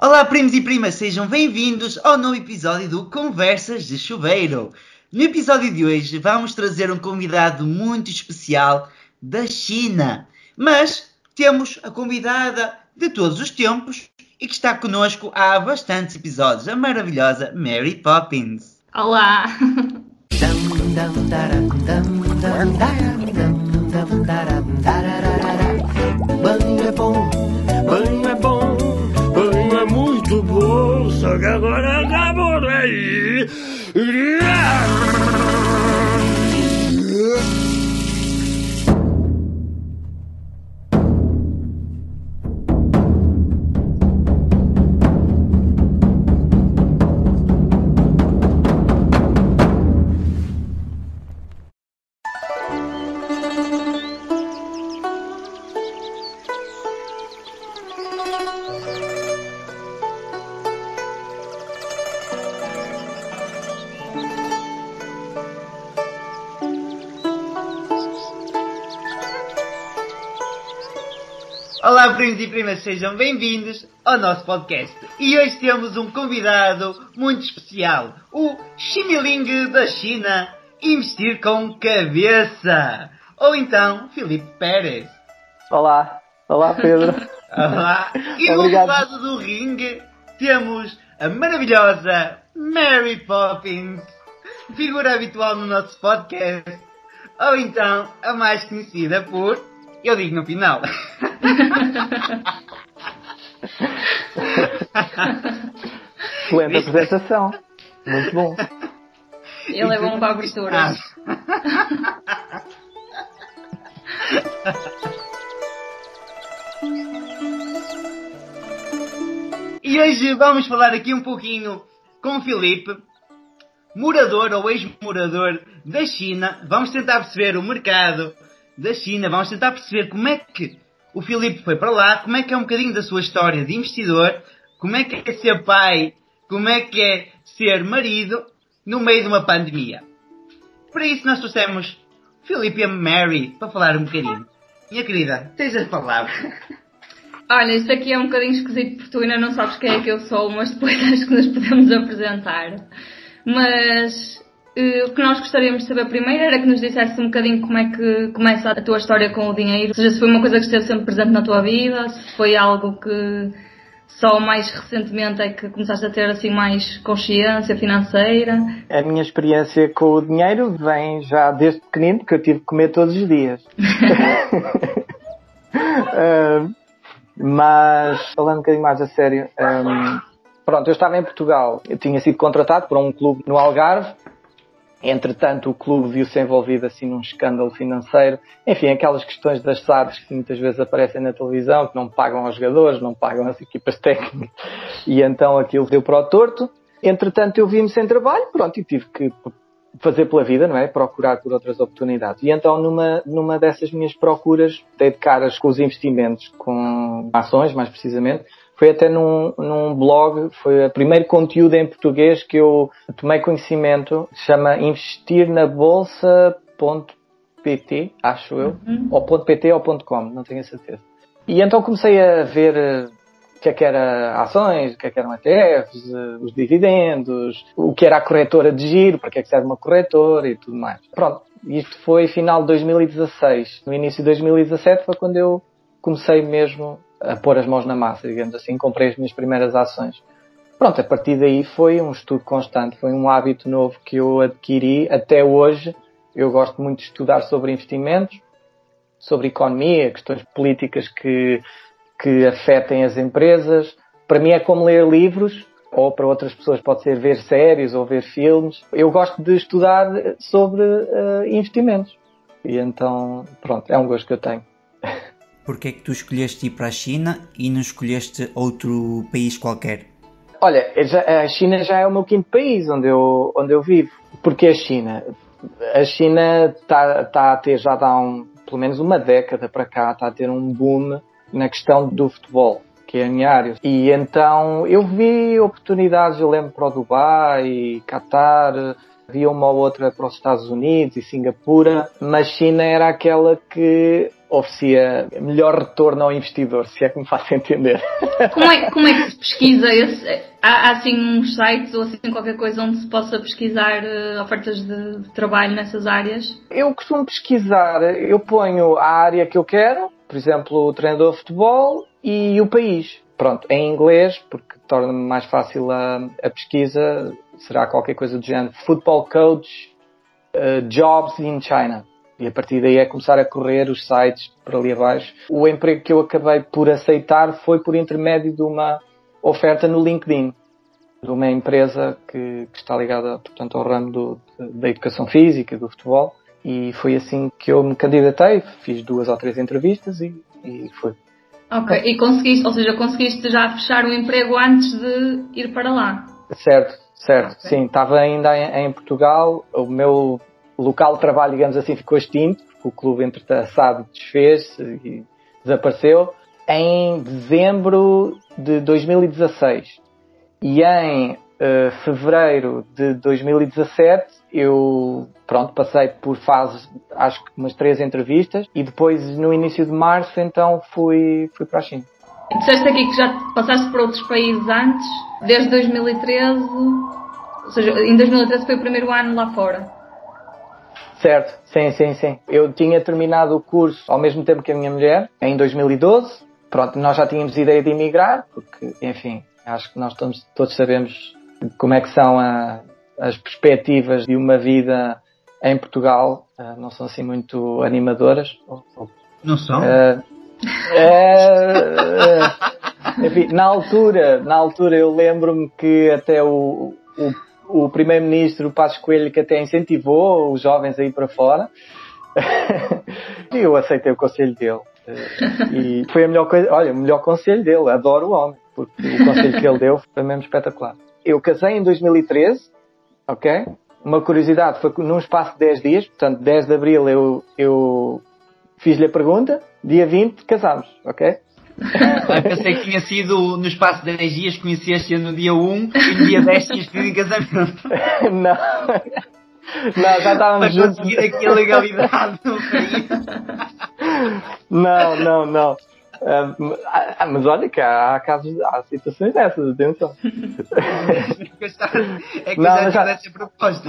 Olá, primos e primas, sejam bem-vindos ao novo episódio do Conversas de Chuveiro. No episódio de hoje vamos trazer um convidado muito especial da China, mas temos a convidada de todos os tempos e que está connosco há bastantes episódios, a maravilhosa Mary Poppins. Olá! Banho é bom, banho é muito bom, só que agora acabou daí. Olá, primos e primas, sejam bem-vindos ao nosso podcast. E hoje temos um convidado muito especial, o Ximiling da China, investir com cabeça. Ou então, Filipe Pérez. Olá Pedro. Olá. E do outro lado do ringue temos a maravilhosa Mary Poppins, figura habitual no nosso podcast. Ou então, a mais conhecida por... Eu digo no final. Excelente apresentação. Muito bom. Ele é bom para a abertura. E hoje vamos falar aqui um pouquinho com o Filipe, morador ou ex-morador da China. Vamos tentar perceber o mercado da China, vamos tentar perceber como é que o Filipe foi para lá, como é que é um bocadinho da sua história de investidor, como é que é ser pai, como é que é ser marido no meio de uma pandemia. Para isso nós trouxemos Filipe e a Mary para falar um bocadinho. Minha querida, tens as palavras. Olha, isto aqui é um bocadinho esquisito porque tu ainda não sabes quem é que eu sou, mas depois acho que nos podemos apresentar. Mas o que nós gostaríamos de saber primeiro era que nos dissesse um bocadinho como é que começa a tua história com o dinheiro. Ou seja, se foi uma coisa que esteve sempre presente na tua vida, se foi algo que só mais recentemente é que começaste a ter assim mais consciência financeira. A minha experiência com o dinheiro vem já desde pequenino, porque eu tive que comer todos os dias. Mas, falando um bocadinho mais a sério, pronto, eu estava em Portugal. Eu tinha sido contratado por um clube no Algarve. Entretanto, o clube viu-se envolvido assim num escândalo financeiro. Enfim, aquelas questões das SADs que muitas vezes aparecem na televisão, que não pagam aos jogadores, não pagam as equipas técnicas. E então aquilo deu para o torto. Entretanto, eu vi-me sem trabalho, pronto, e tive que fazer pela vida, não é? Procurar por outras oportunidades. E então, numa dessas minhas procuras, dei de caras com os investimentos, com ações, mais precisamente. Foi até num blog, foi o primeiro conteúdo em português que eu tomei conhecimento, se chama investirnabolsa.pt, acho eu, ou .pt ou .com, não tenho a certeza. E então comecei a ver o que era ações, o que eram ETFs, os dividendos, o que era a corretora de giro, para que é que serve uma corretora e tudo mais. Pronto, isto foi final de 2016. No início de 2017 foi quando eu comecei mesmo a pôr as mãos na massa, digamos assim, comprei as minhas primeiras ações. Pronto, a partir daí foi um estudo constante, foi um hábito novo que eu adquiri até hoje. Eu gosto muito de estudar sobre investimentos, sobre economia, questões políticas que afetem as empresas. Para mim é como ler livros, ou para outras pessoas pode ser ver séries ou ver filmes. Eu gosto de estudar sobre investimentos. E então, pronto, é um gosto que eu tenho. Porquê é que tu escolheste ir para a China e não escolheste outro país qualquer? Olha, a China já é o meu quinto país onde eu vivo. Porquê a China? A China está a ter, já há pelo menos uma década para cá, está a ter um boom na questão do futebol, que é a minha área. E então eu vi oportunidades, eu lembro para o Dubai, Qatar, havia uma ou outra para os Estados Unidos e Singapura, mas China era aquela que oferecia melhor retorno ao investidor, se é que me faço entender. Como é que se pesquisa há assim uns sites ou assim qualquer coisa onde se possa pesquisar ofertas de trabalho nessas áreas? Eu costumo pesquisar, eu ponho a área que eu quero, por exemplo, o treinador de futebol e o país. Pronto, em inglês, porque torna-me mais fácil a pesquisa, será qualquer coisa do género Football Coach Jobs in China. E a partir daí é começar a correr os sites por ali abaixo. O emprego que eu acabei por aceitar foi por intermédio de uma oferta no LinkedIn, de uma empresa que está ligada, portanto, ao ramo da educação física, do futebol. E foi assim que eu me candidatei. Fiz 2 ou 3 entrevistas e foi. Ok, e conseguiste já fechar o emprego antes de ir para lá? Certo. Okay. Sim, estava ainda em Portugal. O meu local de trabalho, digamos assim, ficou extinto, porque o clube, entretanto, desfez e desapareceu, em dezembro de 2016. E em fevereiro de 2017, eu, passei por fases, acho que umas 3 entrevistas, e depois, no início de março, então, fui para a China. E disseste aqui que já passaste por outros países antes, desde 2013, ou seja, em 2013 foi o primeiro ano lá fora. Certo, sim. Eu tinha terminado o curso ao mesmo tempo que a minha mulher, em 2012. Pronto, nós já tínhamos ideia de emigrar, porque, enfim, acho que nós todos sabemos como é que são as perspectivas de uma vida em Portugal. Não são assim muito animadoras. Não são? Enfim, na altura eu lembro-me que até o primeiro-ministro Passos Coelho, que até incentivou os jovens a ir para fora, e eu aceitei o conselho dele. E foi a melhor coisa, olha, o melhor conselho dele. Adoro o homem, porque o conselho que ele deu foi mesmo espetacular. Eu casei em 2013, ok? Uma curiosidade, foi num espaço de 10 dias, portanto, 10 de abril eu fiz-lhe a pergunta, dia 20 casámos, ok? Pensei que tinha sido no espaço de 10 dias, conheceste no dia 1 e no dia 10 tinhas pedido em casamento. Não, já estávamos juntos. Para conseguir aqui a legalidade no país. Não. Mas olha que há casos, há situações dessas, atenção. É que já tivesse a proposta.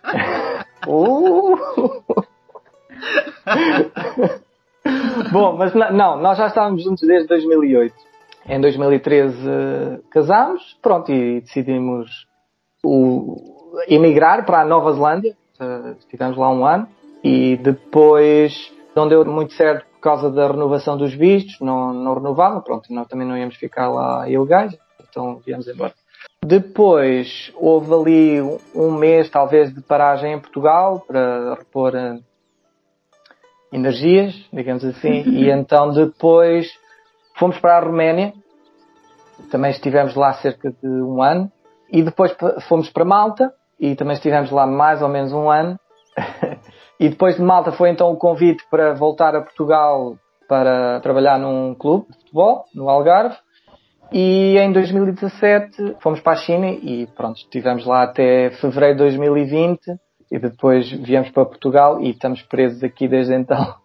Bom, mas não, nós já estávamos juntos desde 2008. Em 2013 casámos, pronto, e decidimos emigrar para a Nova Zelândia. Estivemos lá 1 ano e depois não deu muito certo por causa da renovação dos vistos, não renovavam, pronto, nós também não íamos ficar lá ilegais, então viemos embora. Depois houve ali 1 mês talvez de paragem em Portugal para repor energias, digamos assim, e então depois fomos para a Roménia, também estivemos lá cerca de 1 ano, e depois fomos para Malta, e também estivemos lá mais ou menos 1 ano, e depois de Malta foi então o convite para voltar a Portugal para trabalhar num clube de futebol, no Algarve, e em 2017 fomos para a China e pronto, estivemos lá até fevereiro de 2020, e depois viemos para Portugal e estamos presos aqui desde então.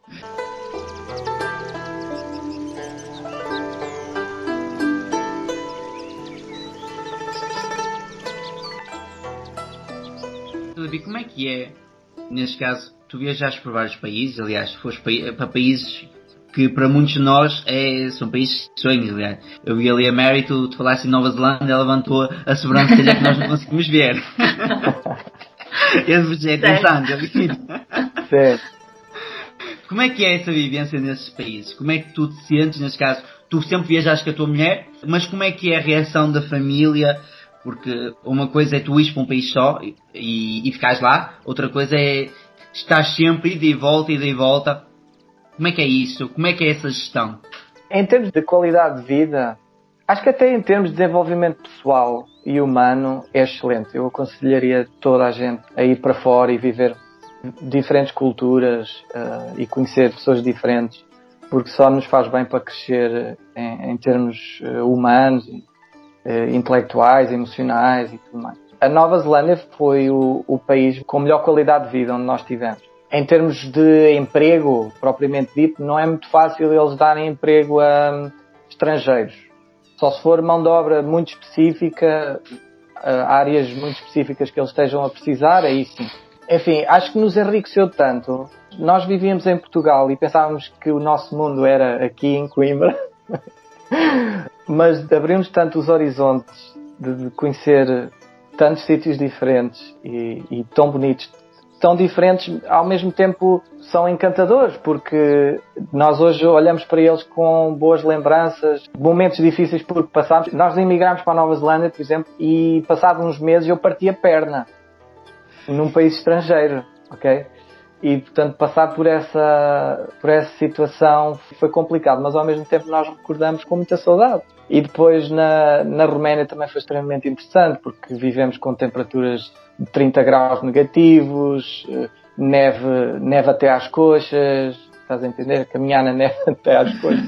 Como é que é, neste caso, tu viajaste por vários países, aliás, foste para países que para muitos de nós são países de sonhos, aliás. Eu vi ali a Mary, tu falaste em Nova Zelândia, ela levantou a sobrancelha que nós não conseguimos ver. Esse é interessante, Certo. Como é que é essa vivência nesses países? Como é que tu te sentes, nesse caso? Tu sempre viajaste com a tua mulher, mas como é que é a reação da família? Porque uma coisa é tu ires para um país só e ficares lá, outra coisa é estar sempre ida e volta. Como é que é isso? Como é que é essa gestão? Em termos de qualidade de vida, acho que até em termos de desenvolvimento pessoal e humano é excelente. Eu aconselharia toda a gente a ir para fora e viver diferentes culturas e conhecer pessoas diferentes, porque só nos faz bem para crescer em termos humanos, intelectuais, emocionais e tudo mais. A Nova Zelândia foi o país com melhor qualidade de vida onde nós estivemos. em termos de emprego, propriamente dito, não é muito fácil eles darem emprego a estrangeiros. Só se for mão de obra muito específica, áreas muito específicas que eles estejam a precisar, aí sim. Enfim, acho que nos enriqueceu tanto. Nós vivíamos em Portugal e pensávamos que o nosso mundo era aqui em Coimbra, mas abrimos tanto os horizontes de conhecer tantos sítios diferentes e tão bonitos, tão diferentes, ao mesmo tempo são encantadores, porque nós hoje olhamos para eles com boas lembranças, momentos difíceis porque passámos. Nós emigrámos para a Nova Zelândia, por exemplo, e passados uns meses eu parti a perna num país estrangeiro, ok? E, portanto, passar por essa situação foi complicado, mas ao mesmo tempo nós recordamos com muita saudade. E depois na Roménia também foi extremamente interessante, porque vivemos com temperaturas de 30 graus negativos, neve até às coxas, estás a entender? Caminhar na neve até às coxas,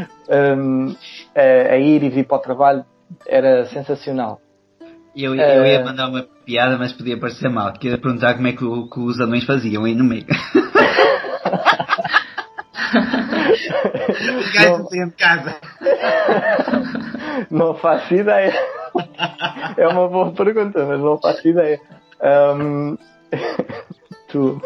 a ir e vir para o trabalho era sensacional. Eu ia mandar uma piada, mas podia parecer mal, que ia perguntar como é que os anões faziam aí no meio. Os gajos saíam de casa. Não faço ideia. É uma boa pergunta, mas não faço ideia. Tu.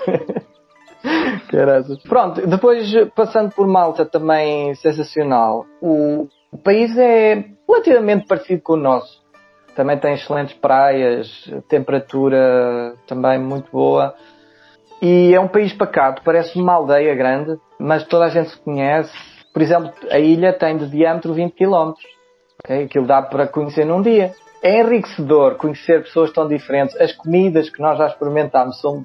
Caraca. Pronto, depois passando por Malta, também sensacional. O país é relativamente parecido com o nosso. Também tem excelentes praias, temperatura também muito boa. E é um país pacato, parece uma aldeia grande, mas toda a gente se conhece. Por exemplo, a ilha tem de diâmetro 20 km. Okay? Aquilo dá para conhecer num dia. É enriquecedor conhecer pessoas tão diferentes. As comidas que nós já experimentámos são...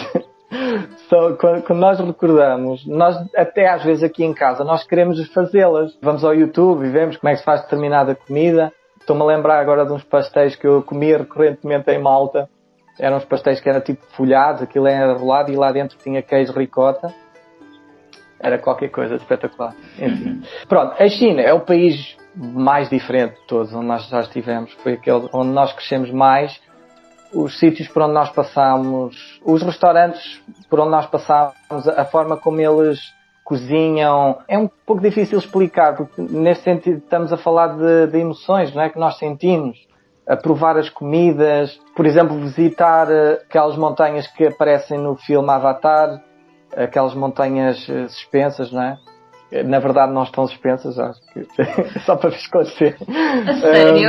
Quando nós recordamos, nós até às vezes aqui em casa, nós queremos fazê-las. Vamos ao YouTube e vemos como é que se faz determinada comida. Estou-me a lembrar agora de uns pastéis que eu comia recorrentemente em Malta. Eram uns pastéis que eram tipo folhados, aquilo era rolado e lá dentro tinha queijo ricota. Era qualquer coisa de espetacular. Enfim. Pronto, a China é o país mais diferente de todos onde nós já estivemos. Foi aquele onde nós crescemos mais. Os sítios por onde nós passámos, os restaurantes por onde nós passámos, a forma como eles cozinham, é um pouco difícil explicar, porque neste sentido estamos a falar de emoções, não é? Que nós sentimos, a provar as comidas, por exemplo, visitar aquelas montanhas que aparecem no filme Avatar, aquelas montanhas suspensas, não é? Na verdade não estão suspensas, acho que só para esclarecer. A sério?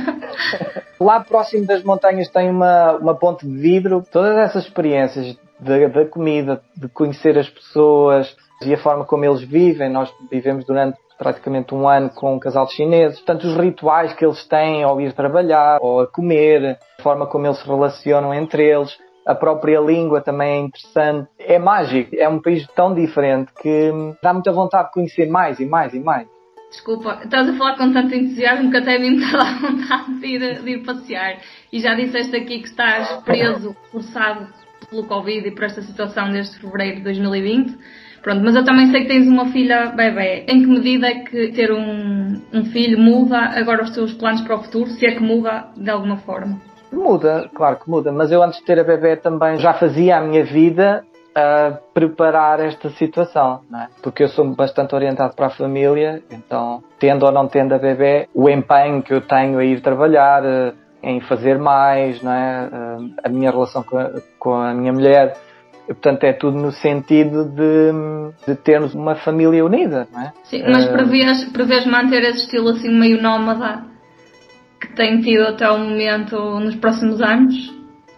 Lá próximo das montanhas tem uma ponte de vidro. Todas essas experiências da comida, de conhecer as pessoas e a forma como eles vivem. Nós vivemos durante praticamente um ano com um casal de chineses. Portanto, os rituais que eles têm ao ir trabalhar ou a comer, a forma como eles se relacionam entre eles. A própria língua também é interessante. É mágico. É um país tão diferente que dá muita vontade de conhecer mais e mais e mais. Desculpa, estás a falar com tanto entusiasmo que até a mim me está a dar vontade de ir passear. E já disseste aqui que estás preso, forçado pelo Covid e por esta situação desde fevereiro de 2020. Pronto, mas eu também sei que tens uma filha bebé. Em que medida é que ter um filho muda agora os teus planos para o futuro, se é que muda de alguma forma? Muda, claro que muda, mas eu antes de ter a bebé também já fazia a minha vida a preparar esta situação, não é? Porque eu sou bastante orientado para a família, então, tendo ou não tendo a bebé, o empenho que eu tenho a ir trabalhar, em fazer mais, não é? A minha relação com a minha mulher, portanto, é tudo no sentido de termos uma família unida, não é? Sim, mas prevês manter esse estilo assim meio nómada que tem tido até o momento nos próximos anos?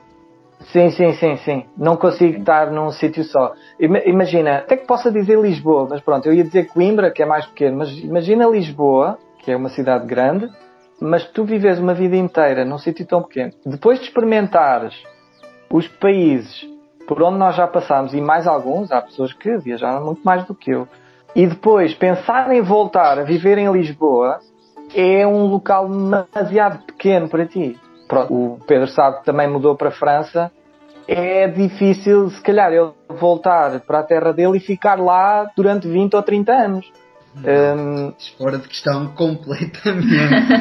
Sim. Não consigo estar num sítio só. Imagina, até que possa dizer Lisboa, mas pronto, eu ia dizer Coimbra, que é mais pequeno, mas imagina Lisboa, que é uma cidade grande, mas tu vives uma vida inteira num sítio tão pequeno. Depois de experimentares os países por onde nós já passámos, e mais alguns, há pessoas que viajaram muito mais do que eu, e depois pensar em voltar a viver em Lisboa, é um local demasiado pequeno para ti. Pronto, o Pedro sabe que também mudou para a França. É difícil, se calhar, ele voltar para a terra dele e ficar lá durante 20 ou 30 anos. Fora de questão completamente.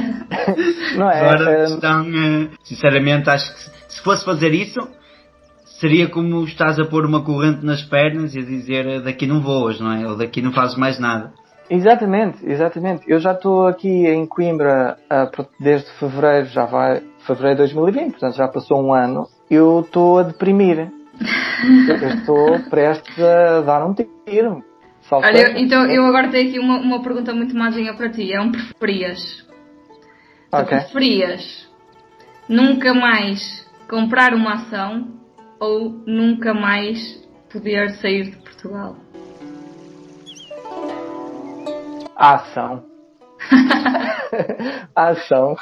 Não é? Fora de questão, sinceramente, acho que se fosse fazer isso, seria como estás a pôr uma corrente nas pernas e a dizer daqui não voas, não é? Ou daqui não fazes mais nada. Exatamente. Eu já estou aqui em Coimbra desde fevereiro, fevereiro de 2020, portanto já passou um ano. Eu estou a deprimir. Eu estou prestes a dar um tiro. Olha, então eu agora tenho aqui uma pergunta muito mazinha para ti. É um preferias. Tu preferias nunca mais comprar uma ação ou nunca mais poder sair de Portugal? A ação. A ação.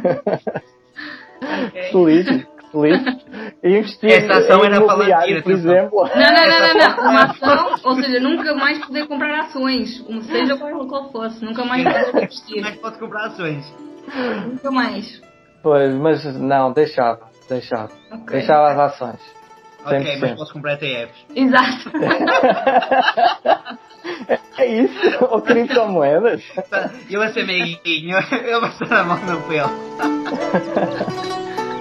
Feliz. Essa ação era para Lantir, por exemplo. Não. Uma ação, ou seja, nunca mais poder comprar ações, seja qual fosse, nunca mais poder investir. Nunca mais pode comprar ações. Nunca mais. Pois, mas não, deixava. Okay. Deixava as ações. Ok, mas posso comprar ETFs. Exato. É isso? Ou criptomoedas? Eu a ser meiguinho, eu vou estar a mão no pelo.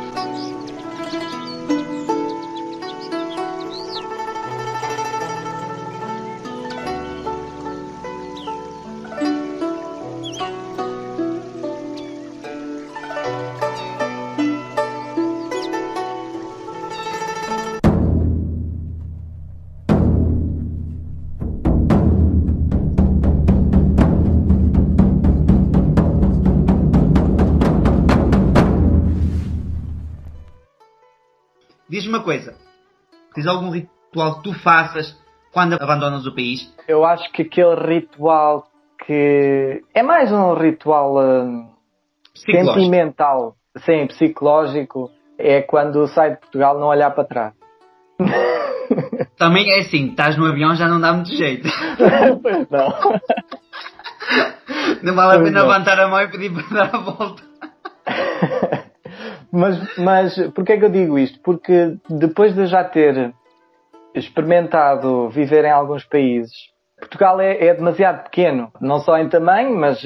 Diz-me uma coisa. Tens algum ritual que tu faças quando abandonas o país? Eu acho que aquele ritual que... É mais um ritual sentimental, sim, psicológico, é quando sai de Portugal não olhar para trás. Também é assim, estás no avião já não dá muito jeito. Pois não. Não vale a pena levantar a mão e pedir para dar a volta. Mas porquê é que eu digo isto? Porque depois de já ter experimentado viver em alguns países, Portugal é demasiado pequeno, não só em tamanho, mas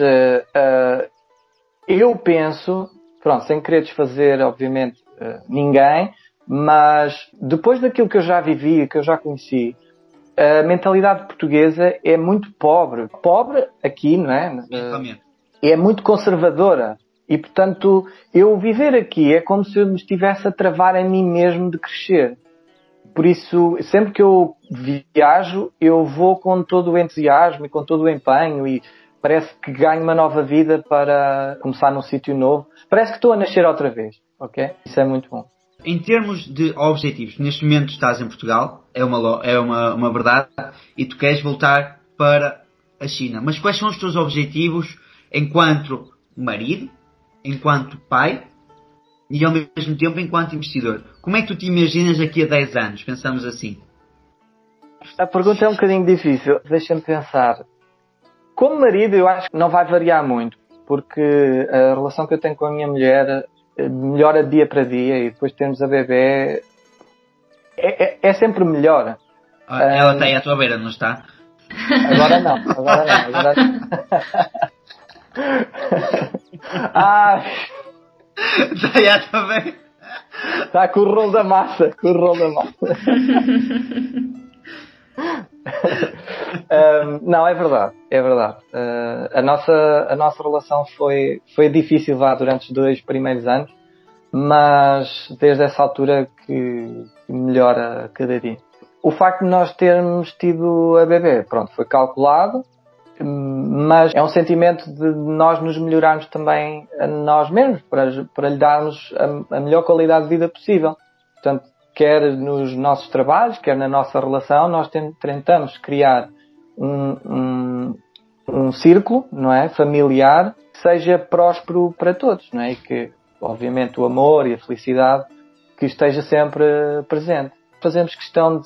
eu penso, pronto, sem querer desfazer, obviamente, ninguém, mas depois daquilo que eu já vivi, que eu já conheci, a mentalidade portuguesa é muito pobre. Pobre aqui, não é? É muito conservadora. E, portanto, eu viver aqui é como se eu me estivesse a travar a mim mesmo de crescer. Por isso, sempre que eu viajo, eu vou com todo o entusiasmo e com todo o empenho e parece que ganho uma nova vida para começar num sítio novo. Parece que estou a nascer outra vez, ok? Isso é muito bom. Em termos de objetivos, neste momento estás em Portugal, é uma verdade, e tu queres voltar para a China. Mas quais são os teus objetivos enquanto marido, enquanto pai e ao mesmo tempo enquanto investidor? Como é que tu te imaginas daqui a 10 anos? Pensamos assim. A pergunta é um bocadinho difícil. Deixa-me pensar. Como marido, eu acho que não vai variar muito, porque a relação que eu tenho com a minha mulher melhora dia para dia e depois termos a bebê é sempre melhor. Ela está aí à tua beira, não está? Agora não. Já também. Está com o rolo da massa. Não, é verdade. A nossa relação foi difícil durante os 2 primeiros anos, mas desde essa altura que melhora cada dia. O facto de nós termos tido a bebê, pronto, foi calculado, mas é um sentimento de nós nos melhorarmos também a nós mesmos, para lhe darmos a melhor qualidade de vida possível. Portanto, quer nos nossos trabalhos, quer na nossa relação, nós tentamos criar um círculo, não é, familiar, que seja próspero para todos, não é? E que, obviamente, o amor e a felicidade que esteja sempre presente. Fazemos questão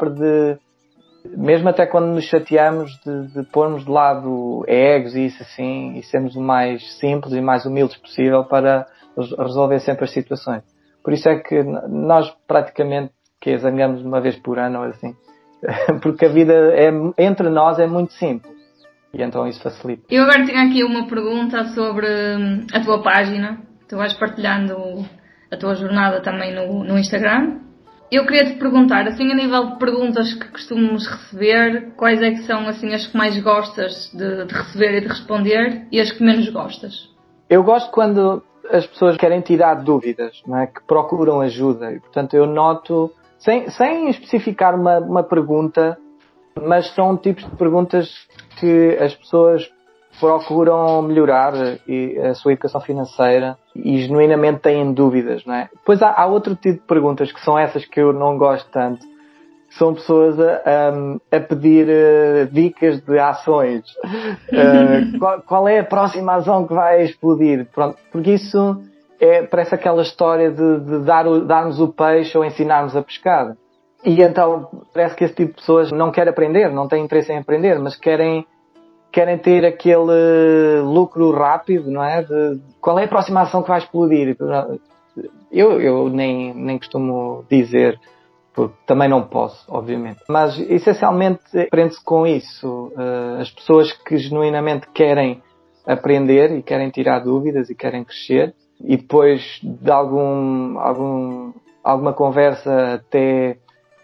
mesmo até quando nos chateamos, de pormos de lado egos e isso assim, e sermos o mais simples e mais humildes possível para resolver sempre as situações. Por isso é que nós praticamente zangamos uma vez por ano ou assim, porque a vida entre nós é muito simples e então isso facilita. Eu agora tenho aqui uma pergunta sobre a tua página. Tu vais partilhando a tua jornada também no Instagram. Eu queria te perguntar, assim, a nível de perguntas que costumamos receber, quais é que são, assim, as que mais gostas de receber e de responder e as que menos gostas? Eu gosto quando as pessoas querem tirar dúvidas, não é? Que procuram ajuda. E, portanto, eu noto, sem especificar uma pergunta, mas são tipos de perguntas que as pessoas procuram melhorar a sua educação financeira e genuinamente têm dúvidas, não é? Depois há outro tipo de perguntas que são essas que eu não gosto tanto. São pessoas a pedir dicas de ações. Qual é a próxima ação que vai explodir? Pronto, porque isso parece aquela história de darmos o peixe ou ensinarmos a pescar. E então parece que esse tipo de pessoas não quer aprender, não tem interesse em aprender, mas querem ter aquele lucro rápido, não é? De qual é a próxima ação que vai explodir? Eu nem costumo dizer, porque também não posso, obviamente. Mas, essencialmente, aprende-se com isso. As pessoas que genuinamente querem aprender e querem tirar dúvidas e querem crescer, e depois de alguma conversa até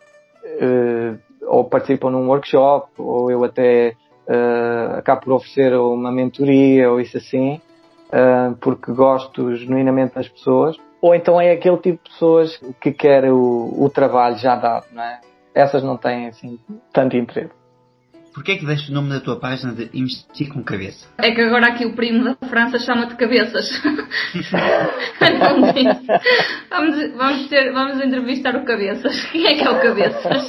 ou participam num workshop, ou eu até acabo por oferecer uma mentoria ou isso assim, porque gosto genuinamente das pessoas. Ou então é aquele tipo de pessoas que quer o trabalho já dado, não é? Essas não têm assim tanto interesse. Porquê é que deste o nome da tua página de Investir com Cabeça? É que agora aqui o primo da França chama-te Cabeças. Não disse. Vamos entrevistar o Cabeças. Quem é que é o Cabeças?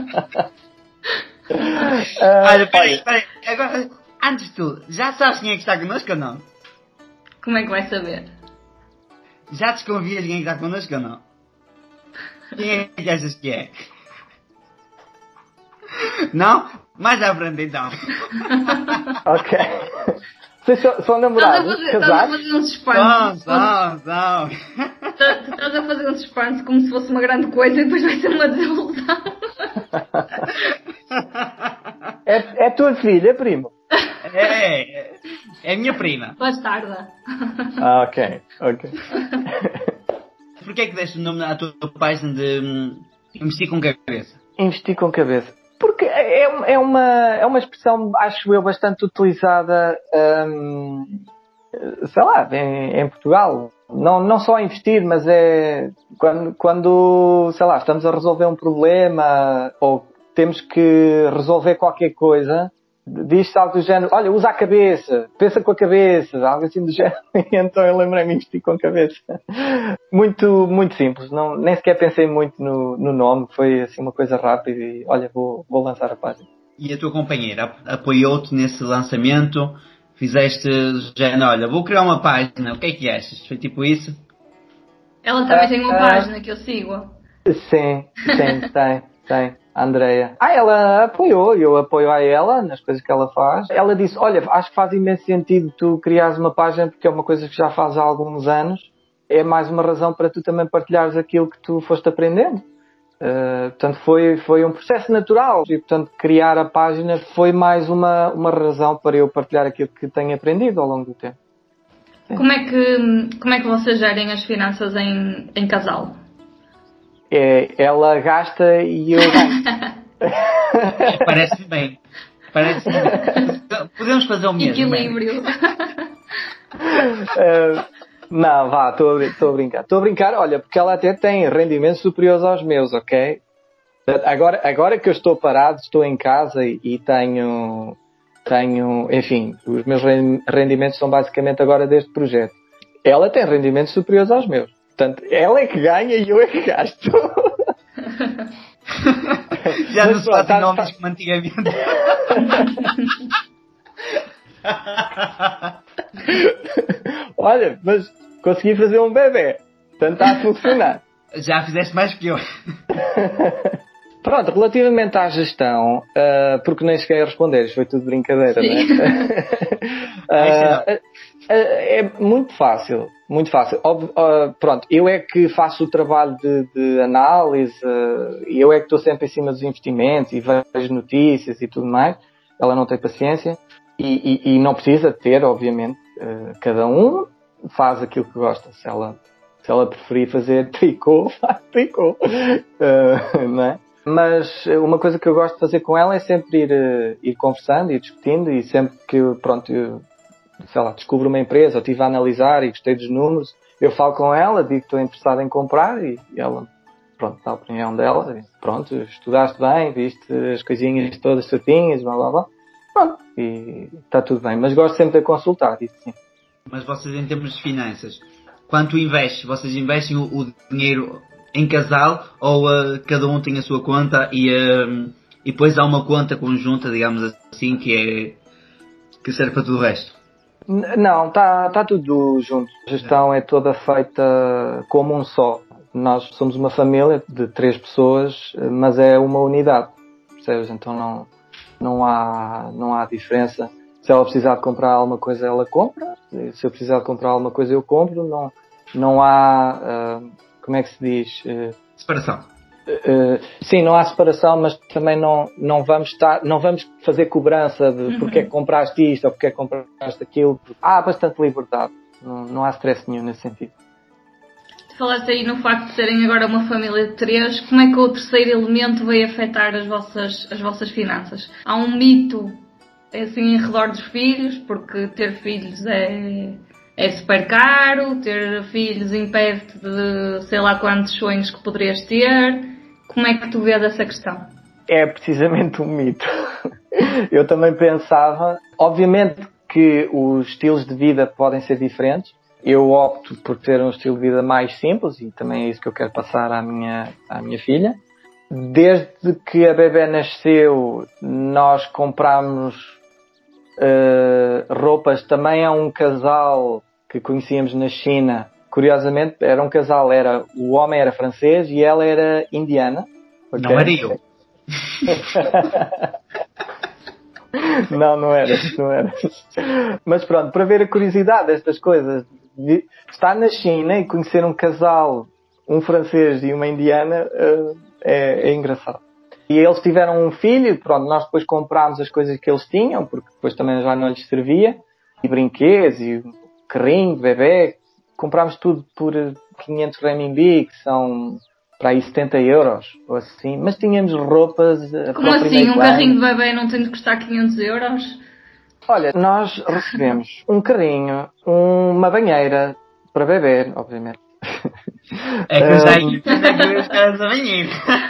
Olha, peraí. Agora, antes de tudo, já sabes quem é que está connosco ou não? Como é que vai saber? Já desconfias quem é que está connosco ou não? Quem é que achas que é? Não? Mais à frente então. Ok. Vocês são namorados? Estás a fazer um suspense. Não. Estás a fazer um suspense como se fosse uma grande coisa e depois vai ser uma desilusão. É tua filha, primo? É minha prima. Bastarda. Ok. Porquê é que deste o nome à tua página de Investir com Cabeça? Investir com cabeça. Porque é uma expressão, acho eu, bastante utilizada, sei lá, em Portugal. Não só investir, mas é quando, sei lá, estamos a resolver um problema ou temos que resolver qualquer coisa, diz-se algo do género, olha, usa a cabeça, pensa com a cabeça, algo assim do género. E então eu lembrei-me de investir com a cabeça. Muito, muito simples, nem sequer pensei muito no nome, foi assim uma coisa rápida e olha, vou lançar a página. E a tua companheira apoiou-te nesse lançamento? Fizeste género, olha, vou criar uma página, o que é que achas? Foi tipo isso? Ela também tem uma página que eu sigo. Sim, tem. A Andreia. Ela apoiou, eu apoio a ela nas coisas que ela faz. Ela disse, olha, acho que faz imenso sentido tu criares uma página porque é uma coisa que já fazes há alguns anos. É mais uma razão para tu também partilhares aquilo que tu foste aprendendo. Portanto, foi um processo natural e, portanto, criar a página foi mais uma razão para eu partilhar aquilo que tenho aprendido ao longo do tempo. Como é que vocês gerem as finanças em casal? Ela gasta e eu gasto. Parece-me bem. Podemos fazer o mesmo. Equilíbrio. Não, vá, estou a brincar. Estou a brincar, olha, porque ela até tem rendimentos superiores aos meus, ok? Agora que eu estou parado, estou em casa e tenho, enfim, os meus rendimentos são basicamente agora deste projeto. Ela tem rendimentos superiores aos meus. Portanto, ela é que ganha e eu é que gasto. Já não se fazem nomes como antigamente. Olha, mas consegui fazer um bebê. Portanto, está a funcionar. Já fizeste mais que eu. Pronto, relativamente à gestão, porque nem cheguei a responder, foi tudo brincadeira, não é? É muito fácil, muito fácil. Pronto, eu é que faço o trabalho de análise, eu é que estou sempre em cima dos investimentos e vejo notícias e tudo mais. Ela não tem paciência e não precisa ter, obviamente. Cada um faz aquilo que gosta. Se Se ela preferir fazer tricô, faz tricô. Não é? Mas uma coisa que eu gosto de fazer com ela é sempre ir conversando, ir discutindo, e sempre que, pronto, eu, sei lá, descubro uma empresa, ou estive a analisar e gostei dos números, eu falo com ela, digo que estou interessado em comprar, e ela, pronto, dá a opinião dela, e, pronto, estudaste bem, viste as coisinhas todas certinhas, blá blá blá, pronto, e está tudo bem. Mas gosto sempre de consultar, isso sim. Mas vocês, em termos de finanças, quanto investem? Vocês investem o dinheiro em casal, ou cada um tem a sua conta e depois há uma conta conjunta, digamos assim, que serve para tudo o resto? Não, está tudo junto. A gestão é toda feita como um só. Nós somos uma família de 3 pessoas, mas é uma unidade, percebes? Então não há diferença. Se ela precisar de comprar alguma coisa, ela compra. Se eu precisar de comprar alguma coisa, eu compro. Não há, como é que se diz? Separação. Sim, não há separação, mas também não vamos fazer cobrança de porque é que compraste isto ou porque é que compraste aquilo. Há bastante liberdade. Não há stress nenhum nesse sentido. Falaste aí no facto de serem agora uma família de 3, como é que o terceiro elemento vai afetar as vossas finanças? Há um mito assim em redor dos filhos, porque ter filhos é super caro, ter filhos impede-te de sei lá quantos sonhos que poderias ter. Como é que tu vês essa questão? É precisamente um mito. Eu também pensava, obviamente que os estilos de vida podem ser diferentes. Eu opto por ter um estilo de vida mais simples, e também é isso que eu quero passar à minha filha. Desde que a bebé nasceu, nós comprámos roupas também a um casal que conhecíamos na China. Curiosamente, era um casal, o homem era francês e ela era indiana. Okay? Não era eu. Não era. Mas pronto, para ver a curiosidade destas coisas, estar na China e conhecer um casal, um francês e uma indiana, é engraçado. E eles tiveram um filho, pronto, nós depois comprámos as coisas que eles tinham, porque depois também já não lhes servia, e brinquedos, e carrinho, bebê, comprámos tudo por 500 renminbi, que são para aí 70 euros, ou assim, mas tínhamos roupas... Como assim? Um carrinho de bebê não tem de custar 500 euros? Olha, nós recebemos um carrinho, uma banheira para bebê, obviamente. É que eu já ia os caras da banheira.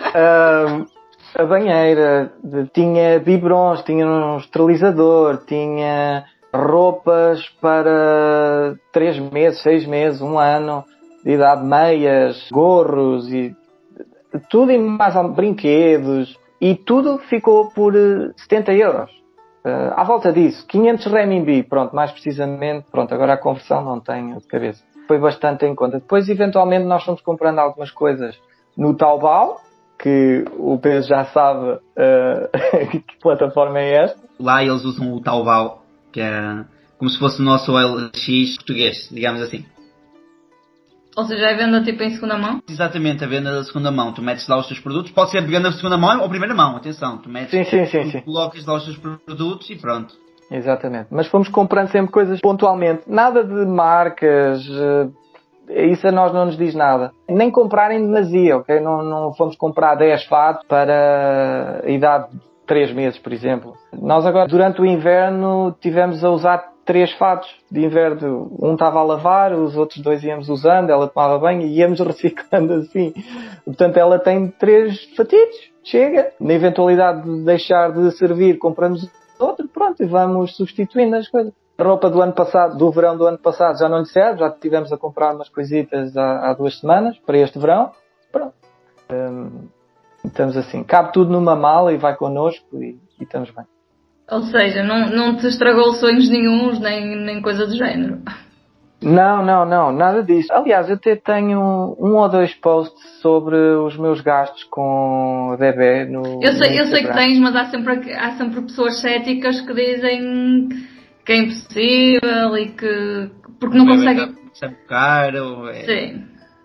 A banheira tinha biberons, tinha um esterilizador, tinha roupas para 3 meses, 6 meses, 1 ano de idade, meias, gorros e tudo, e mais brinquedos, e tudo ficou por 70 euros. À volta disso, 500 renminbi, pronto, mais precisamente, pronto, agora a conversão não tenho de cabeça. Foi bastante em conta. Depois, eventualmente, nós fomos comprando algumas coisas no Taobao, que o Pedro já sabe que plataforma é esta. Lá eles usam o Taobao, que é como se fosse o nosso OLX português, digamos assim. Ou seja, é venda tipo em segunda mão? Exatamente, a venda da segunda mão. Tu metes lá os teus produtos, pode ser venda de segunda mão ou primeira mão, atenção. Tu metes, sim. colocas lá os teus produtos e pronto. Exatamente, mas fomos comprando sempre coisas pontualmente, nada de marcas, isso a nós não nos diz nada. Nem comprar em demasia, ok? Não fomos comprar 10 fatos para a idade de 3 meses, por exemplo. Nós agora, durante o inverno, tivemos a usar 3 fatos de inverno. Um estava a lavar, os outros 2 íamos usando, ela tomava banho e íamos reciclando assim. Portanto, ela tem 3 fatitos, chega. Na eventualidade de deixar de servir, compramos outro, pronto, e vamos substituindo as coisas. A roupa do ano passado, do verão do ano passado, já não lhe serve, já tivemos a comprar umas coisitas há 2 semanas, para este verão, pronto. Estamos assim, cabe tudo numa mala e vai connosco e estamos bem. Ou seja, não te estragou sonhos nenhuns, nem coisa do género? Não, nada disso. Aliás, eu até tenho 1 ou 2 posts sobre os meus gastos com a bebê no Eu sei que tens, mas há sempre pessoas céticas que dizem que é impossível e que... porque não conseguem... Sempre caro. Sim.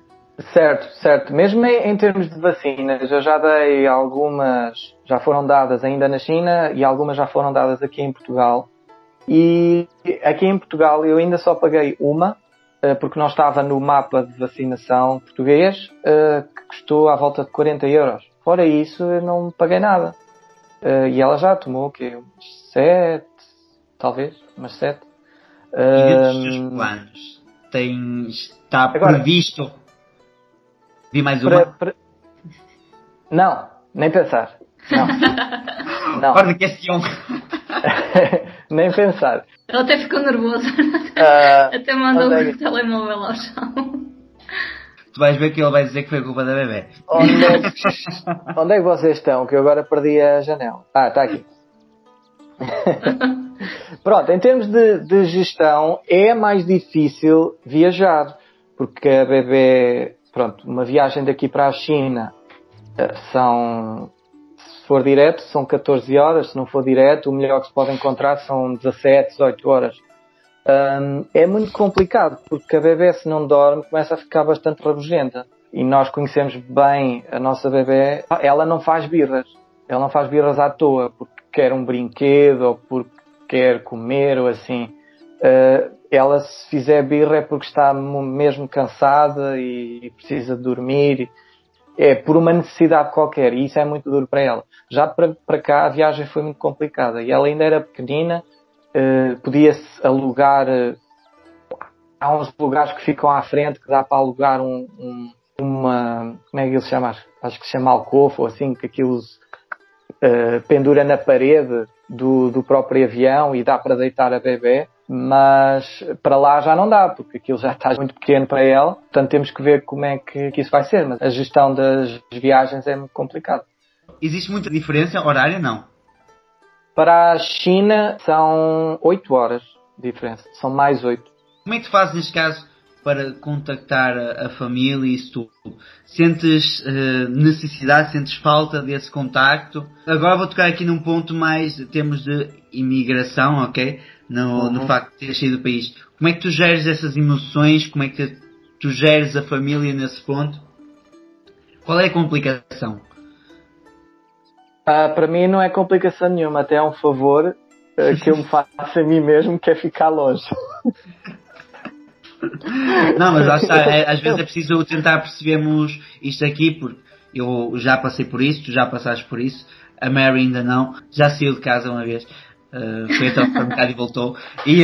Certo. Mesmo em termos de vacinas, eu já dei algumas, já foram dadas ainda na China e algumas já foram dadas aqui em Portugal. E aqui em Portugal eu ainda só paguei uma, porque não estava no mapa de vacinação português, que custou à volta de 40 euros. Fora isso, eu não paguei nada. E ela já tomou, o quê? 7, talvez, umas 7. E dentro dos teus planos, está previsto vir mais uma? Não, nem pensar. Não. Fora de questão. Nem pensar. Ele até ficou nervoso. Até mandou o telemóvel ao chão. Tu vais ver que ele vai dizer que foi culpa da bebê. Onde é que vocês estão? Que eu agora perdi a janela. Está aqui. Pronto, em termos de gestão, é mais difícil viajar. Porque a bebê, pronto, uma viagem daqui para a China se for direto, são 14 horas. Se não for direto, o melhor que se pode encontrar são 17, 18 horas. É muito complicado, porque a bebê, se não dorme, começa a ficar bastante rabugenta. E nós conhecemos bem a nossa bebê. Ela não faz birras. Ela não faz birras à toa, porque quer um brinquedo, ou porque quer comer, ou assim. Ela, se fizer birra, é porque está mesmo cansada e precisa de dormir. É por uma necessidade qualquer, e isso é muito duro para ela. Já para cá, a viagem foi muito complicada. E ela ainda era pequenina. Podia-se alugar, há uns lugares que ficam à frente que dá para alugar uma, como é que ele se chama? Acho que se chama alcova, ou assim, que aquilo pendura na parede do próprio avião e dá para deitar a bebê, mas para lá já não dá, porque aquilo já está muito pequeno para ela, portanto temos que ver como é que isso vai ser, mas a gestão das viagens é muito complicado. Existe muita diferença horária? Não. Para a China são 8 horas de diferença. São mais 8. Como é que tu fazes neste caso para contactar a família e isso tudo? Sentes necessidade, sentes falta desse contacto? Agora vou tocar aqui num ponto mais em termos de imigração, ok? No facto de ter saído do país. Como é que tu geres essas emoções? Como é que tu geres a família nesse ponto? Qual é a complicação? Para mim não é complicação nenhuma, até é um favor que eu me faço a mim mesmo, que é ficar longe. Não, mas lá está, às vezes é preciso tentar percebermos isto aqui, porque eu já passei por isso, tu já passaste por isso, a Mary ainda não, já saiu de casa uma vez, foi até ao supermercado e voltou,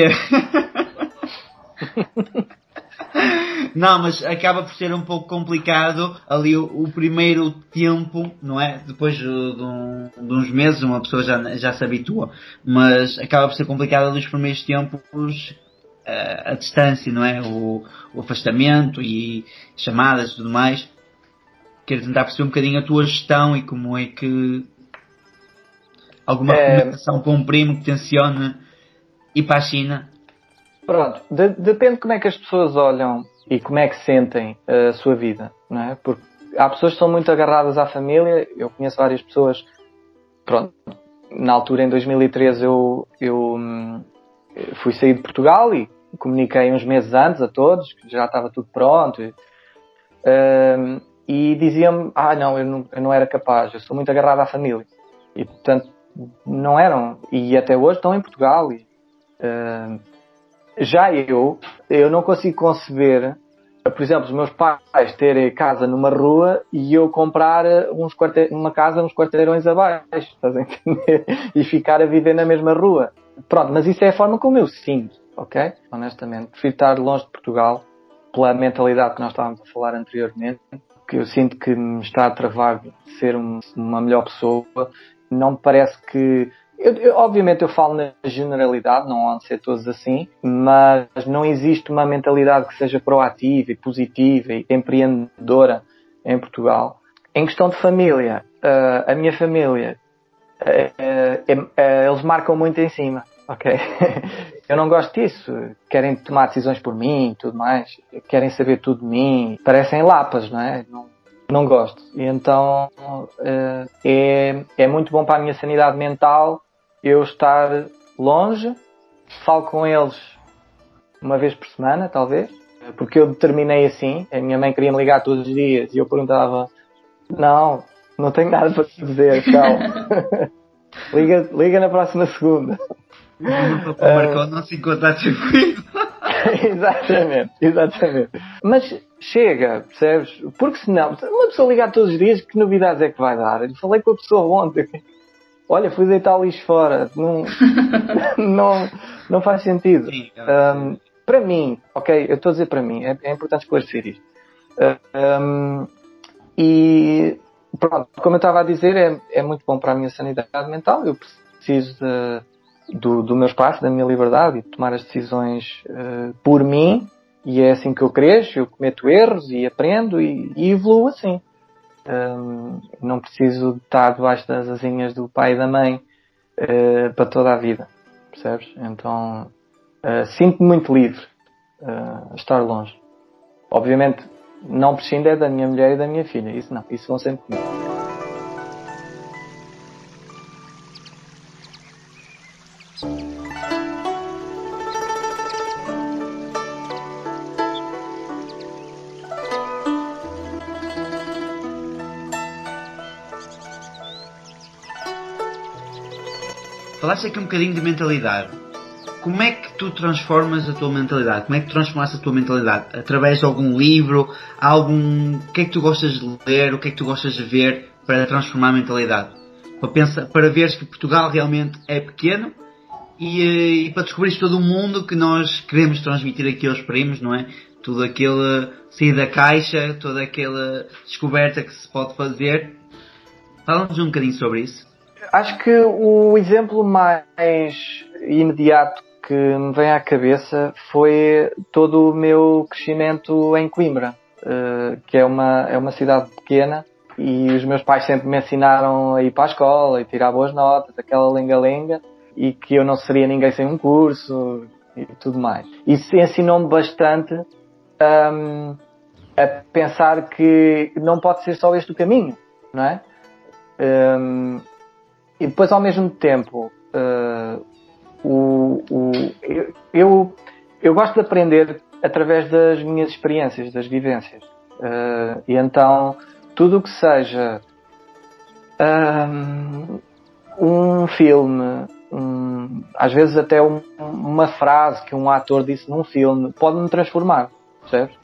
Não, mas acaba por ser um pouco complicado ali o primeiro tempo, não é? Depois de uns meses uma pessoa já se habitua, mas acaba por ser complicado ali os primeiros tempos, a distância, não é? O afastamento e chamadas e tudo mais. Quero tentar perceber um bocadinho a tua gestão e como é que alguma recomendação para um primo que tencione ir para a China. Pronto, depende de como é que as pessoas olham e como é que sentem a sua vida, não é? Porque há pessoas que são muito agarradas à família. Eu conheço várias pessoas. Pronto, na altura, em 2013, eu fui sair de Portugal e comuniquei uns meses antes a todos que já estava tudo pronto. E diziam-me, não, eu não era capaz, eu sou muito agarrado à família. E, portanto, não eram. E até hoje estão em Portugal. Já eu não consigo conceber, por exemplo, os meus pais terem casa numa rua e eu comprar uma casa uns quarteirões abaixo, estás a entender? E ficar a viver na mesma rua. Pronto, mas isso é a forma como eu sinto, ok? Honestamente, prefiro estar longe de Portugal pela mentalidade que nós estávamos a falar anteriormente, que eu sinto que me está a travar de ser uma melhor pessoa. Não me parece que... obviamente eu falo na generalidade, não há de ser todos assim, mas não existe uma mentalidade que seja proativa e positiva e empreendedora em Portugal. Em questão de família, a minha família, eles marcam muito em cima, ok? Eu não gosto disso, querem tomar decisões por mim e tudo mais, querem saber tudo de mim, parecem lapas, não é? Não gosto. E então é muito bom para a minha sanidade mental eu estar longe, falo com eles uma vez por semana, talvez, porque eu determinei assim. A minha mãe queria me ligar todos os dias e eu perguntava, não tenho nada para te dizer, tchau. liga na próxima segunda. O Marcão não se encontra atribuído. Exatamente. Mas chega, percebes? Porque senão, uma pessoa ligar todos os dias, que novidades é que vai dar? Eu falei com a pessoa ontem. Olha, fui deitar o lixo fora. Não faz sentido. Sim, para mim, ok? Eu estou a dizer para mim. É importante esclarecer isto. E pronto, como eu estava a dizer, é muito bom para a minha sanidade mental. Eu preciso do meu espaço, da minha liberdade e de tomar as decisões por mim. E é assim que eu cresço. Eu cometo erros e aprendo e evoluo assim. Não preciso estar debaixo das asinhas do pai e da mãe para toda a vida, percebes? Então sinto-me muito livre a estar longe. Obviamente não prescindo da minha mulher e da minha filha, isso não, isso vão sempre comigo. Falaste aqui um bocadinho de mentalidade. Como é que tu transformas a tua mentalidade? Como é que transformaste a tua mentalidade? Através de algum livro? O que é que tu gostas de ler? O que é que tu gostas de ver para transformar a mentalidade? Para veres que Portugal realmente é pequeno e para descobrires todo o mundo que nós queremos transmitir aqui aos primos, não é? Tudo aquele sair da caixa, toda aquela descoberta que se pode fazer. Fala-nos um bocadinho sobre isso. Acho que o exemplo mais imediato que me vem à cabeça foi todo o meu crescimento em Coimbra, que é uma cidade pequena, e os meus pais sempre me ensinaram a ir para a escola e tirar boas notas, aquela lenga-lenga, e que eu não seria ninguém sem um curso e tudo mais. Isso ensinou-me bastante a pensar que não pode ser só este o caminho, não é? E depois, ao mesmo tempo, eu gosto de aprender através das minhas experiências, das vivências. E então, tudo o que seja um filme, às vezes até uma frase que um ator disse num filme, pode-me transformar, percebes?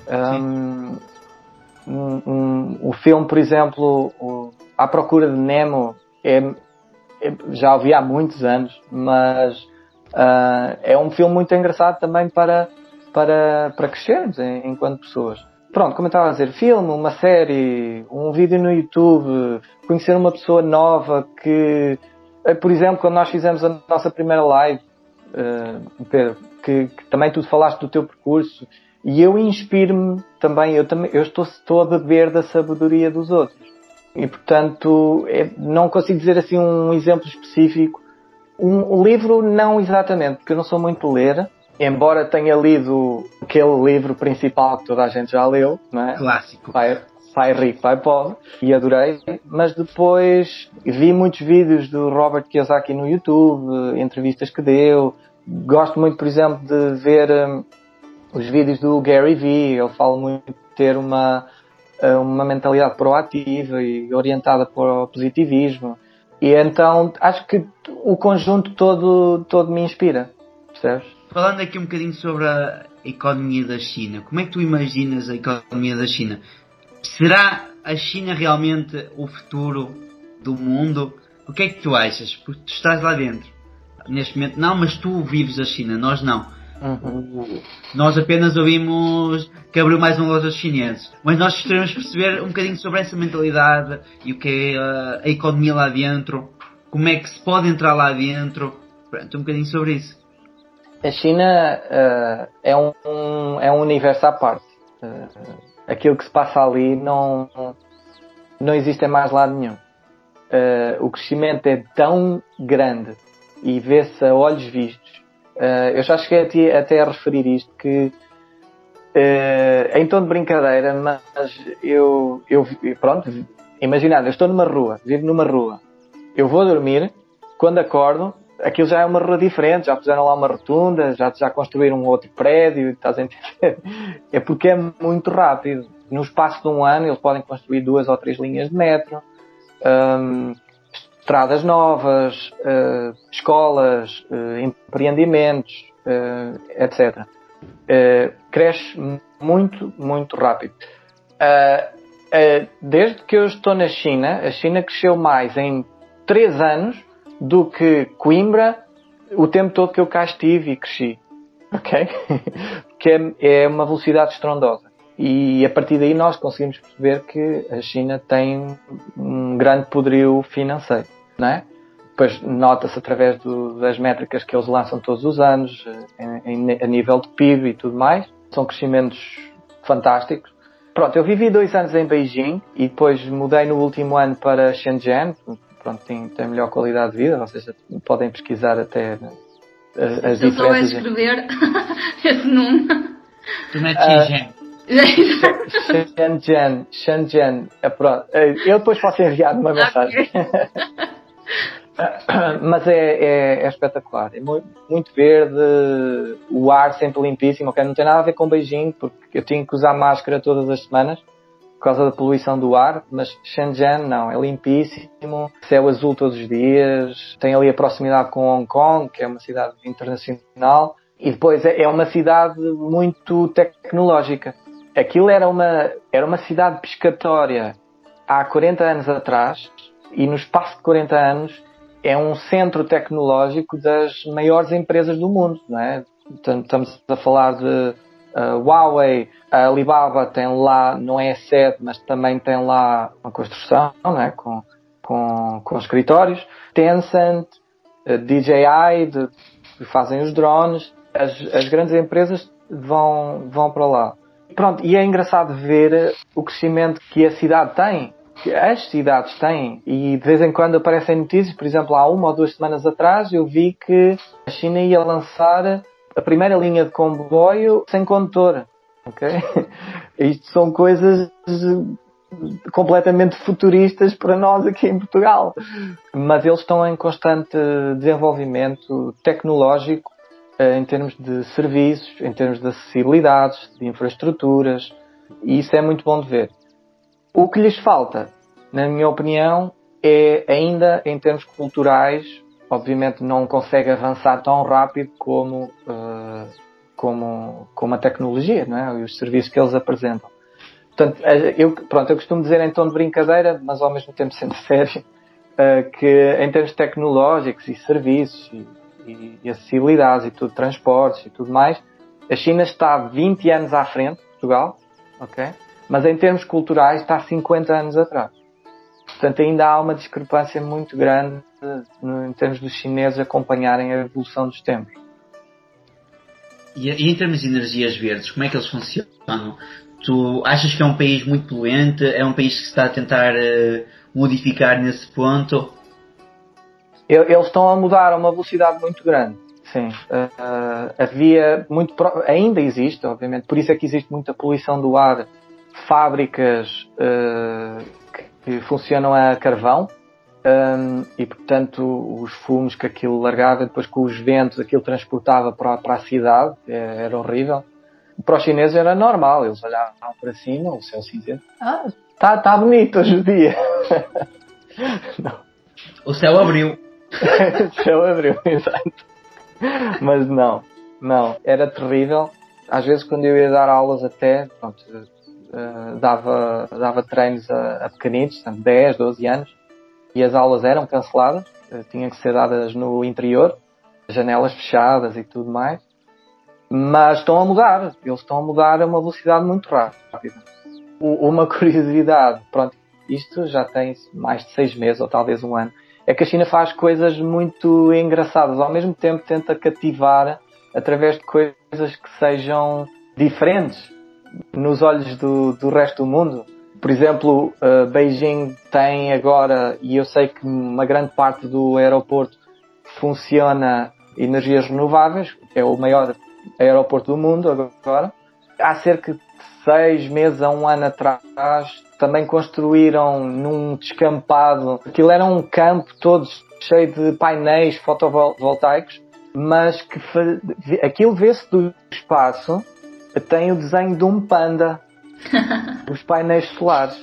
O filme, por exemplo, À Procura de Nemo, já o vi há muitos anos, mas é um filme muito engraçado também para crescermos enquanto pessoas. Pronto, como eu estava a dizer, filme, uma série, um vídeo no YouTube, conhecer uma pessoa nova que, por exemplo, quando nós fizemos a nossa primeira live, Pedro, que também tu falaste do teu percurso, e eu inspiro-me também, eu estou a beber da sabedoria dos outros. E, portanto, não consigo dizer assim um exemplo específico. Um livro, não exatamente, porque eu não sou muito ler, embora tenha lido aquele livro principal que toda a gente já leu, não é? Clássico. Pai Rico, Pai Pobre, e adorei. Mas depois vi muitos vídeos do Robert Kiyosaki no YouTube, entrevistas que deu. Gosto muito, por exemplo, de ver os vídeos do Gary Vee. Ele fala muito de ter uma mentalidade proativa e orientada para o positivismo. E então acho que o conjunto todo me inspira, percebes? Falando aqui um bocadinho sobre a economia da China, como é que tu imaginas a economia da China? Será a China realmente o futuro do mundo? O que é que tu achas? Porque tu estás lá dentro. Neste momento não, mas tu vives a China, nós não. Nós apenas ouvimos que abriu mais uma loja de chineses, mas nós gostaríamos de perceber um bocadinho sobre essa mentalidade e o que é a economia lá dentro, como é que se pode entrar lá dentro. Pronto, um bocadinho sobre isso. A China é um universo à parte. Aquilo que se passa ali não existe em mais lado nenhum. O crescimento é tão grande e vê-se a olhos vistos. Eu já cheguei até a referir isto, que em tom de brincadeira, mas pronto, imaginando, eu estou numa rua, vivo numa rua, eu vou dormir, quando acordo, aquilo já é uma rua diferente, já puseram lá uma rotunda, já construíram um outro prédio, estás a entender? É porque é muito rápido. No espaço de um ano eles podem construir 2 ou 3 linhas de metro, estradas novas, escolas, empreendimentos, etc. cresce muito, muito rápido. Desde que eu estou na China, a China cresceu mais em 3 anos do que Coimbra o tempo todo que eu cá estive e cresci. Ok? Que é uma velocidade estrondosa. E a partir daí nós conseguimos perceber que a China tem um grande poderio financeiro, não é? Depois nota-se através das métricas que eles lançam todos os anos, a nível de PIB e tudo mais. São crescimentos fantásticos. Pronto, eu vivi 2 anos em Beijing e depois mudei no último ano para Shenzhen. Pronto, tem melhor qualidade de vida, vocês podem pesquisar até as diferenças. Eu só escrever esse nome. Tu metes Shenzhen. Pronto. Eu depois posso enviar uma mensagem. Mas é espetacular. É muito verde, o ar sempre limpíssimo. Okay? Não tem nada a ver com Beijing, porque eu tinha que usar máscara todas as semanas por causa da poluição do ar, mas Shenzhen não, é limpíssimo, céu azul todos os dias, tem ali a proximidade com Hong Kong, que é uma cidade internacional, e depois é uma cidade muito tecnológica. Aquilo era uma cidade pescatória há 40 anos atrás, e no espaço de 40 anos é um centro tecnológico das maiores empresas do mundo, não é? Portanto, estamos a falar de Huawei, a Alibaba tem lá, não é a sede, mas também tem lá uma construção, não é? Com escritórios. Tencent, DJI, que fazem os drones. As grandes empresas vão para lá. Pronto, e é engraçado ver o crescimento que a cidade tem, que as cidades têm, e de vez em quando aparecem notícias. Por exemplo, há 1 ou 2 semanas atrás eu vi que a China ia lançar a primeira linha de comboio sem condutor. Ok? Isto são coisas completamente futuristas para nós aqui em Portugal. Mas eles estão em constante desenvolvimento tecnológico em termos de serviços, em termos de acessibilidades, de infraestruturas, e isso é muito bom de ver. O que lhes falta, na minha opinião, é ainda em termos culturais. Obviamente não consegue avançar tão rápido como a tecnologia, não é? E os serviços que eles apresentam. Portanto, eu costumo dizer em tom de brincadeira, mas ao mesmo tempo sendo sério, que em termos tecnológicos e serviços e acessibilidades e tudo, transportes e tudo mais, a China está 20 anos à frente de Portugal, ok? Mas em termos culturais está 50 anos atrás. Portanto, ainda há uma discrepância muito grande em termos dos chineses acompanharem a evolução dos tempos. E em termos de energias verdes, como é que eles funcionam? Tu achas que é um país muito poluente? É um país que se está a tentar modificar nesse ponto? Eles estão a mudar a uma velocidade muito grande. Sim. Ainda existe, obviamente, por isso é que existe muita poluição do ar. Fábricas que funcionam a carvão, e portanto os fumos que aquilo largava, depois com os ventos aquilo transportava para a cidade, era horrível. Para os chineses era normal, eles olhavam para cima, o céu cinzento, está bonito hoje o dia. Não. O céu abriu. O céu abriu, exato. Mas não, era terrível. Às vezes quando eu ia dar aulas até, pronto, dava treinos a pequeninos, 10, 12 anos, e as aulas eram canceladas, tinham que ser dadas no interior, janelas fechadas e tudo mais. Mas eles estão a mudar a uma velocidade muito rápida. Uma curiosidade, pronto, isto já tem mais de 6 meses ou talvez 1 ano, é que a China faz coisas muito engraçadas, ao mesmo tempo tenta cativar através de coisas que sejam diferentes nos olhos do resto do mundo. Por exemplo, Beijing tem agora, e eu sei que uma grande parte do aeroporto funciona energias renováveis, é o maior aeroporto do mundo agora. Há cerca de 6 meses a 1 ano atrás também construíram num descampado, aquilo era um campo todo cheio de painéis fotovoltaicos, mas que aquilo vê-se do espaço, tem o desenho de um panda, os painéis solares.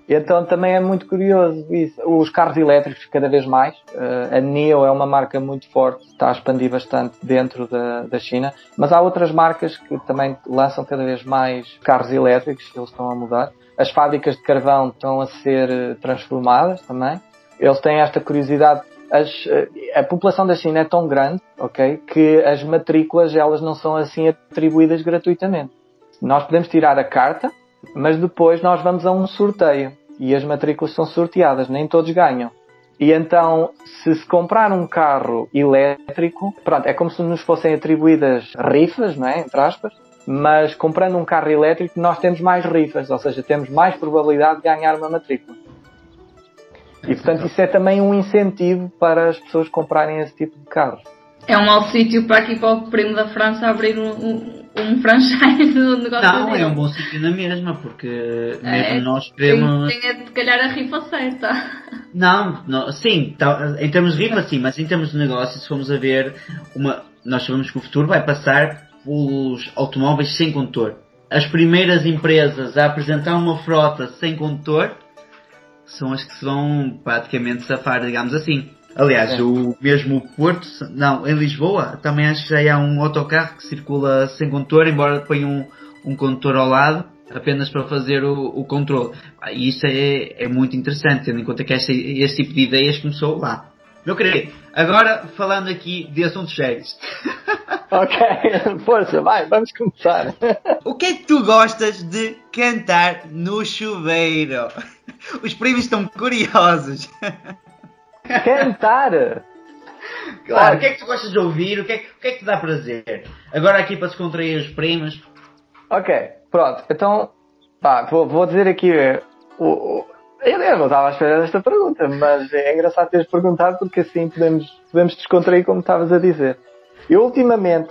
Então também é muito curioso isso. Os carros elétricos cada vez mais. A NIO é uma marca muito forte, está a expandir bastante dentro da China. Mas há outras marcas que também lançam cada vez mais carros elétricos, eles estão a mudar. As fábricas de carvão estão a ser transformadas também. Eles têm esta curiosidade. A população da China é tão grande, ok, que as matrículas elas não são assim atribuídas gratuitamente. Nós podemos tirar a carta, mas depois nós vamos a um sorteio e as matrículas são sorteadas, nem todos ganham. E então, se comprar um carro elétrico, pronto, é como se nos fossem atribuídas rifas, não é? Entre aspas, mas comprando um carro elétrico nós temos mais rifas, ou seja, temos mais probabilidade de ganhar uma matrícula. E portanto isso é também um incentivo para as pessoas comprarem esse tipo de carros. É um mau sítio para aqui para o primo da França abrir um franchise do negócio. Não, dele. é um bom sítio na mesma, porque mesmo nós queremos... Tem de calhar a rifa certa. Não, sim, em termos de rifa sim, mas em termos de negócio, se formos a ver, nós sabemos que o futuro vai passar pelos automóveis sem condutor. As primeiras empresas a apresentar uma frota sem condutor são as que se vão praticamente safar, digamos assim. Aliás, o mesmo Porto, em Lisboa, também acho que já há um autocarro que circula sem condutor, embora ponha um condutor ao lado, apenas para fazer o controle. E isso é muito interessante, tendo em conta que este tipo de ideias começou lá. Meu querido, agora falando aqui de assuntos sérios. Ok, força, vamos começar. O que é que tu gostas de cantar no chuveiro? Os primos estão curiosos. Cantar? Claro, o que é que tu gostas de ouvir? O que é que te dá prazer? Agora aqui para descontrair os primos. Ok, pronto. Então, vou dizer aqui... Eu não estava à espera desta pergunta, mas é engraçado teres perguntado porque assim podemos descontrair como estavas a dizer. Eu ultimamente,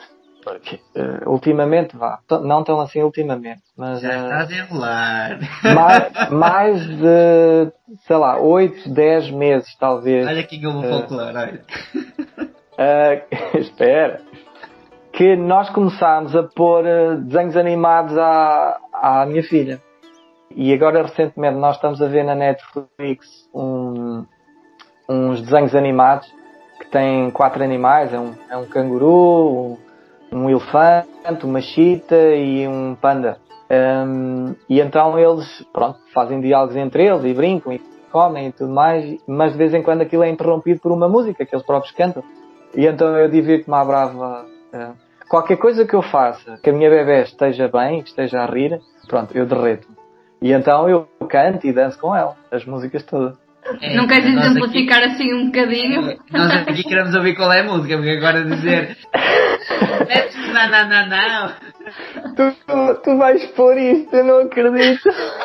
não tão assim ultimamente, mas... Já estás a enrolar. Mais de, sei lá, 8, 10 meses talvez. Olha aqui que eu vou folclore, olha. Espera. Que nós começámos a pôr desenhos animados à minha filha. E agora recentemente nós estamos a ver na Netflix uns desenhos animados que têm 4 animais, é um canguru, um elefante, uma cheetah e um panda. E então eles, fazem diálogos entre eles e brincam e comem e tudo mais, mas de vez em quando aquilo é interrompido por uma música que eles próprios cantam. E então eu divirto-me à brava. Qualquer coisa que eu faça, que a minha bebé esteja bem, que esteja a rir, eu derreto. E então eu canto e danço com ela, as músicas todas. Não queres exemplificar assim um bocadinho? Nós aqui queremos ouvir qual é a música, porque agora dizer... não. Tu vais pôr isto, eu não acredito.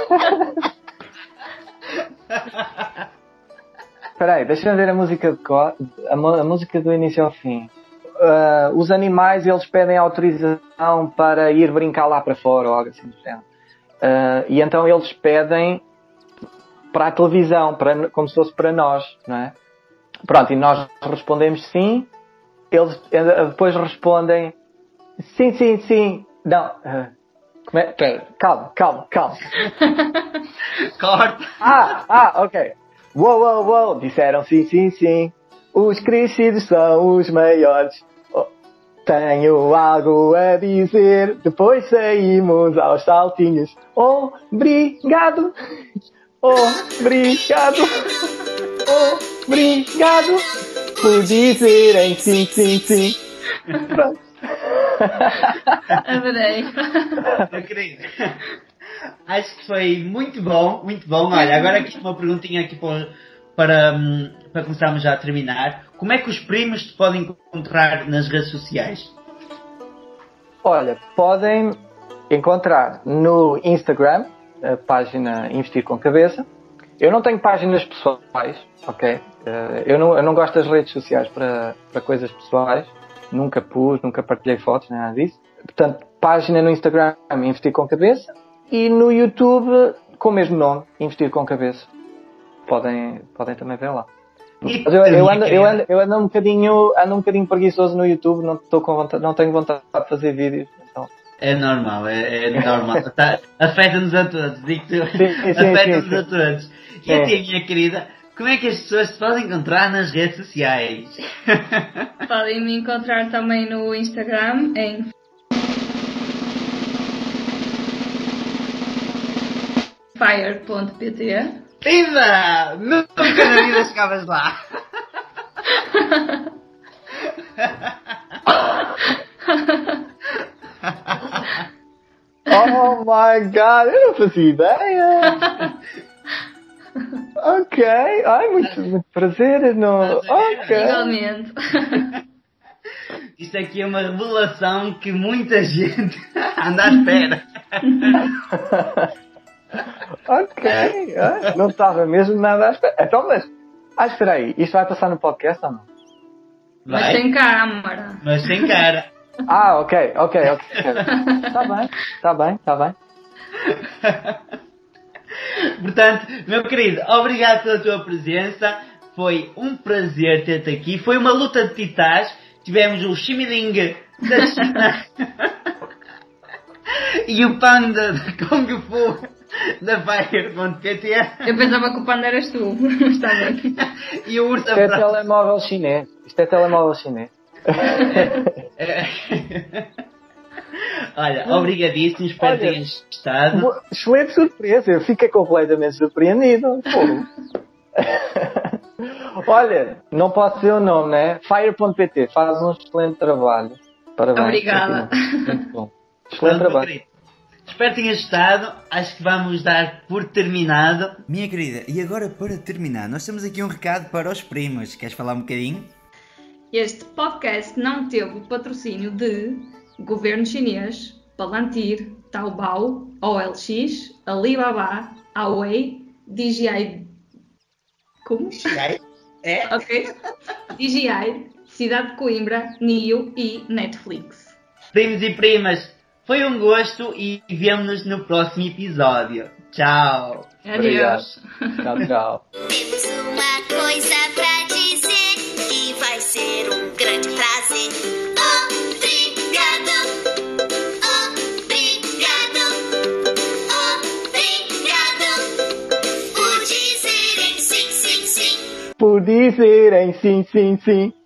Espera aí, deixa-me ver a música a música do início ao fim. Os animais, eles pedem autorização para ir brincar lá para fora ou algo assim do género. E então eles pedem para a televisão, como se fosse para nós, não é? Pronto, e nós respondemos sim. Eles depois respondem sim. Não. Calma. Corta. Ok. Uou. Disseram sim. Os crescidos são os maiores. Tenho algo a dizer. Depois saímos aos saltinhos. Obrigado por dizerem sim. Pronto. Adorei. Meu querido, acho que foi muito bom. Olha, agora aqui uma perguntinha aqui para começarmos já a terminar. Como é que os primos te podem encontrar nas redes sociais? Olha, podem encontrar no Instagram, a página Investir com Cabeça. Eu não tenho páginas pessoais, ok? Eu não gosto das redes sociais para coisas pessoais. Nunca partilhei fotos, nada disso. Portanto, página no Instagram, Investir com Cabeça. E no YouTube, com o mesmo nome, Investir com Cabeça. Podem também ver lá. Mas eu ando um bocadinho preguiçoso no YouTube, não tenho vontade de fazer vídeos. Então, É normal, é normal. Afeta-nos a todos, digo-te. Sim. Afeta-nos a todos. E a ti, minha querida, como é que as pessoas se podem encontrar nas redes sociais? Podem me encontrar também no Instagram em fire.pt. Viva! Nunca na vida chegavas lá. Oh my god, eu não fazia ideia. Ok, ai, muito prazer. Não... Ok. Igualmente. Isto aqui é uma revelação que muita gente anda à espera. Ok, não estava mesmo nada à espera. Então, mas, espera aí, isto vai passar no podcast ou não? Mas Vai, sem câmara. mas sem cara. Ok. Está bem. Portanto, meu querido, obrigado pela tua presença. Foi um prazer ter-te aqui. Foi uma luta de titãs. Tivemos o Ximiling da China e o Panda de Kung Fu da Fire.pt. Eu pensava que o panda eras tu, mas está bem. E o Ursa Isto é Prata. telemóvel chinês. Olha, obrigadíssimo. Espero que Olha, tenhas gostado. Excelente surpresa, eu fiquei completamente surpreendido. Pô. Olha, não posso dizer o nome, né? Fire.pt faz um excelente trabalho. Parabéns. Obrigada. Muito bom. Excelente Pronto, meu trabalho. querido. Espero que tenhas gostado. Acho que vamos dar por terminado. Minha querida, e agora para terminar, nós temos aqui um recado para os primos. Queres falar um bocadinho? Este podcast não teve o patrocínio de Governo Chinês, Palantir, Taobao, OLX, Alibaba, Huawei, DJI... Como? É? Ok. DJI, Cidade de Coimbra, NIO e Netflix. Primos e primas, foi um gosto e vemo-nos no próximo episódio. Tchau! Adeus. Tchau. Temos uma coisa pra dizer que vai ser um grande prazer. Obrigado, obrigado por dizerem sim, sim, sim. Por dizerem sim.